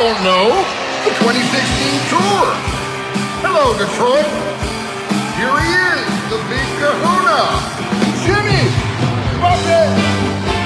don't know. The 2016 tour. Hello, Detroit. Here he is, the big kahuna. Jimmy Buffett.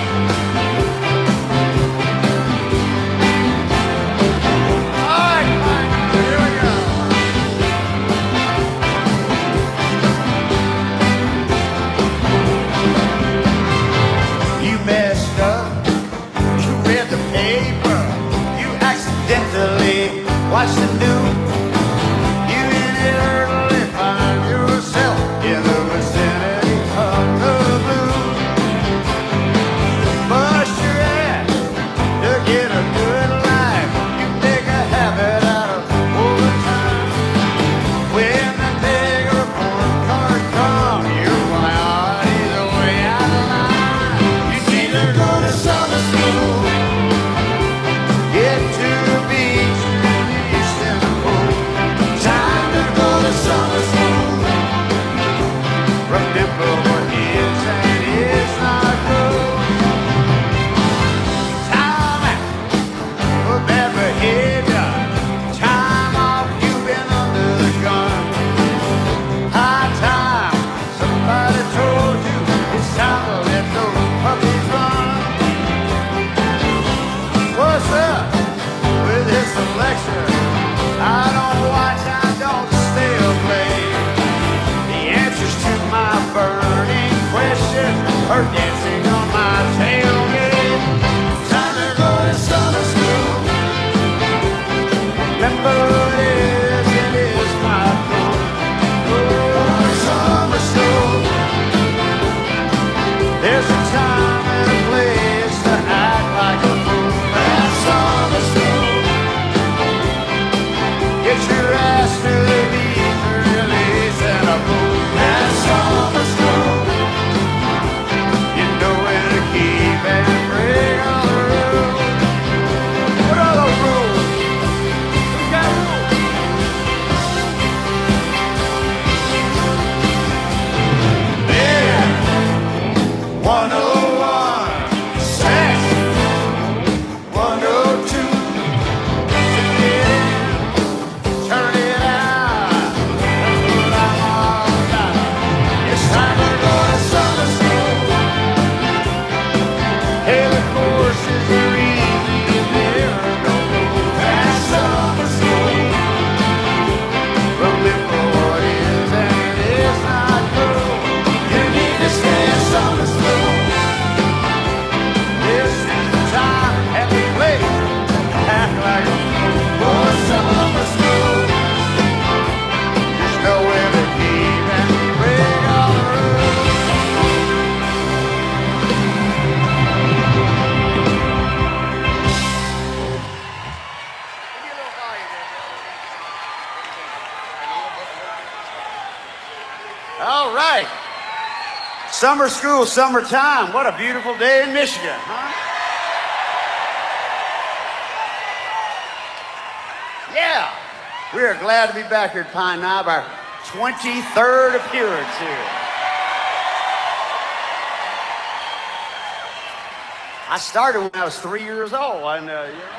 Watch the news. You inadvertently find yourself in the vicinity of the blues. Bust your ass to get a good life. You make a habit out of overtime. When the big report card comes, you're flying either way out of line. You need to go to summer school. Get to the beach. Summer school. Remember what is and is not good. Time out for bad behavior. Time off, you've been under the gun. High time, somebody told you it's time to let those puppies run. What's up with this election? I don't watch, I don't stay away. The answers to my burning questions are dancing on my tailgate. Time to go to summer school. Remember it is my goal. Go to summer school. There's a time and a place to act like a fool. At summer school. Get your ass to the beach, release and a pool. At summer school, you know where to keep and break all the rules. What are those rules? Who's got rules? Beer, 101, sex, 102. Turn it out. It's time to go to summer school. Hey, the courses are easy and there are no rules. At summer school. Remember what is and it is not cool. You need to stay at summer school. This is the time and the place to act like a fool. For summer school. Nowhere to keep and break all the rules. All right. Summer school, summertime. What a beautiful day in Michigan, huh? Yeah. We are glad to be back here at Pine Knob, our 23rd appearance here. I started when I was 3 years old, and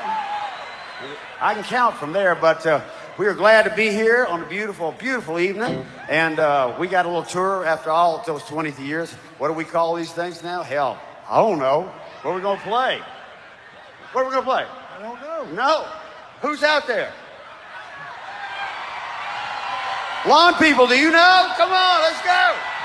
I can count from there, but we are glad to be here on a beautiful, beautiful evening, and we got a little tour after all those 20 years. What do we call these things now? Hell, I don't know. What are we going to play? What are we going to play? I don't know. No. Who's out there? Lawn people, do you know? Come on, let's go.